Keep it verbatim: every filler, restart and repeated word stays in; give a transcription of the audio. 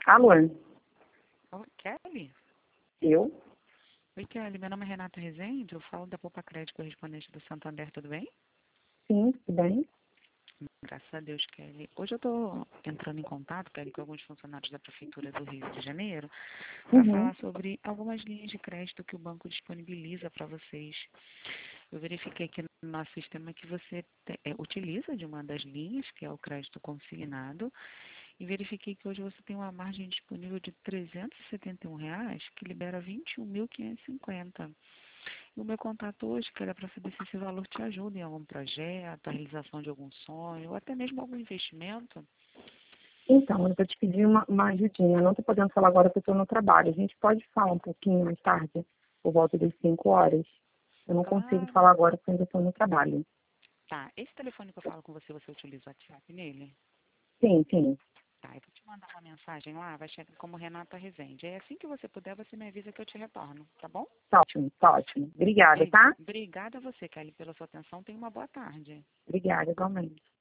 Alô? Oi, Kelly? Eu? Oi, Kelly. Meu nome é Renata Rezende. Eu falo da Poupa Crédito, correspondente do Santander. Tudo bem? Sim, tudo bem? Graças a Deus, Kelly. Hoje eu estou entrando em contato, Kelly, com alguns funcionários da Prefeitura do Rio de Janeiro para Uhum. falar sobre algumas linhas de crédito que o banco disponibiliza para vocês. Eu verifiquei aqui no nosso sistema que você te- é, utiliza de uma das linhas, que é o crédito consignado, e verifiquei que hoje você tem uma margem disponível de trezentos e setenta e um reais, que libera vinte e um mil quinhentos e cinquenta. E o meu contato hoje, que era para saber se esse valor te ajuda em algum projeto, a realização de algum sonho, ou até mesmo algum investimento. Então, eu vou te pedir uma, uma ajudinha. Eu não estou podendo falar agora porque eu estou no trabalho. A gente pode falar um pouquinho mais tarde, por volta das cinco horas? Eu não consigo Claro. falar agora porque eu ainda estou no trabalho. Tá, esse telefone que eu falo com você, você utiliza o WhatsApp nele? Sim, sim. Tá, eu vou te mandar uma mensagem lá, vai chegar como Renata Rezende. Aí assim que você puder, você me avisa que eu te retorno, tá bom? Tá ótimo, tá ótimo. Obrigada, Bri- tá? Obrigada a você, Kelly, pela sua atenção. Tenha uma boa tarde. Obrigada, igualmente.